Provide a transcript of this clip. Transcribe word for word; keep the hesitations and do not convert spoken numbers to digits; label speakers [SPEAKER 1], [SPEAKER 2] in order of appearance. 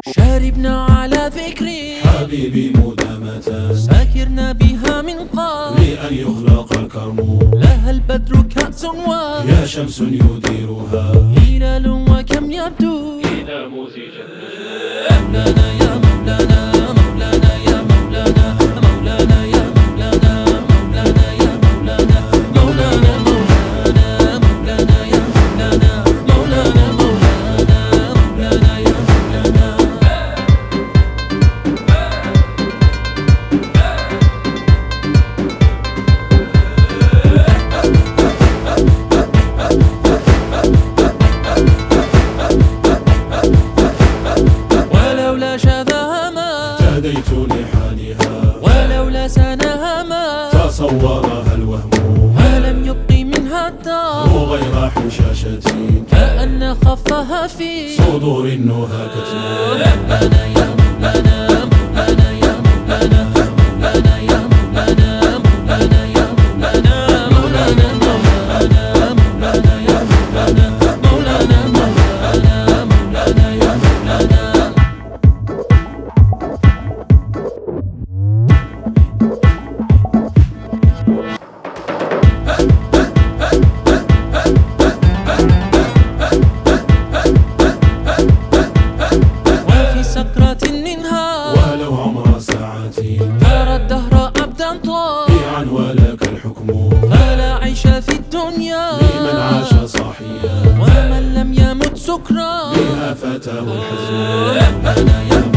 [SPEAKER 1] شاربنا على ذكري
[SPEAKER 2] حبيبي مدامة،
[SPEAKER 1] ساكرنا بها من قبل
[SPEAKER 2] لأن يخلق الكرم.
[SPEAKER 1] لها البدر كأس و
[SPEAKER 2] يا شمس يديرها
[SPEAKER 1] هلال وكم يبدو
[SPEAKER 2] إذا مزجت.
[SPEAKER 1] مولانا يا مولانا مولانا يا مولانا مولانا يا مولانا مولانا يا مولانا مولانا مولانا مولانا يا مولانا مولانا مولانا مولانا يا مولانا. ولولا شذاها ما
[SPEAKER 2] اهتديت لحالها،
[SPEAKER 1] ولولا سناها ما
[SPEAKER 2] تصورها الوهم.
[SPEAKER 1] ولم يبق منها الدار
[SPEAKER 2] غير حشاشة
[SPEAKER 1] كأن خفها في
[SPEAKER 2] صدور النهى كتم.
[SPEAKER 1] مولانا يا مولانا مولانا يا مولانا مولانا يا مولانا مولانا يا مولانا مولانا مولانا مولانا يا مولانا مولانا مولانا مولانا يا مولانا. وفي سكرة منها
[SPEAKER 2] ولو عمر ساعتي
[SPEAKER 1] ترى الدهر عبدا
[SPEAKER 2] طيعا
[SPEAKER 1] طال
[SPEAKER 2] ولك الحكم.
[SPEAKER 1] فلا عيش في الدنيا
[SPEAKER 2] لمن عاش صاحيا
[SPEAKER 1] ومن لم يمت سكرا
[SPEAKER 2] بها فتاه الحزن.
[SPEAKER 1] مولانا يا